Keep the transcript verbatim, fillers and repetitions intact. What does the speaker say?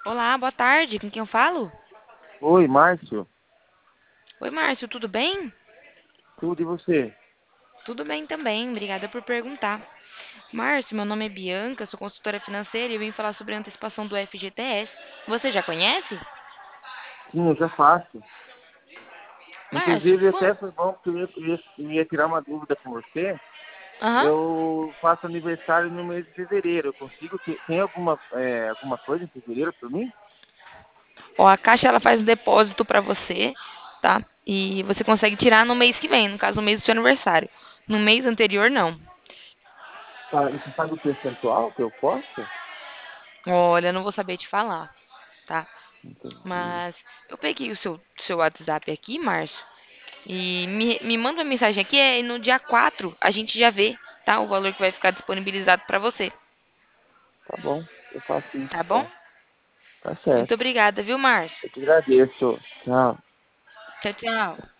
Olá, boa tarde. Com quem eu falo? Oi, Márcio. Oi, Márcio, tudo bem? Tudo e você? Tudo bem também, obrigada por perguntar. Márcio, meu nome é Bianca, sou consultora financeira e eu vim falar sobre a antecipação do F G T S. Você já conhece? Sim, eu já faço. Márcio, Inclusive, quan- até foi bom porque eu ia, eu ia- eu ia tirar uma dúvida com você. Aham. Eu faço aniversário no mês de fevereiro. Eu consigo ter, tem alguma, é, alguma coisa em fevereiro para mim? Ó, a Caixa ela faz um depósito para você, tá? E você consegue tirar no mês que vem, no caso, no mês do seu aniversário. No mês anterior, não. Tá, e você sabe o percentual que eu posso? Olha, não vou saber te falar, tá? Entendi. Mas eu peguei o seu, seu WhatsApp aqui, Márcio. E me, me manda uma mensagem aqui, é no dia quatro a gente já vê, tá? O valor que vai ficar disponibilizado para você, Tá bom, eu faço isso tá bom? então. Tá Muito certo. obrigada, viu, Márcio? Eu te agradeço. Tchau. Tchau, tchau.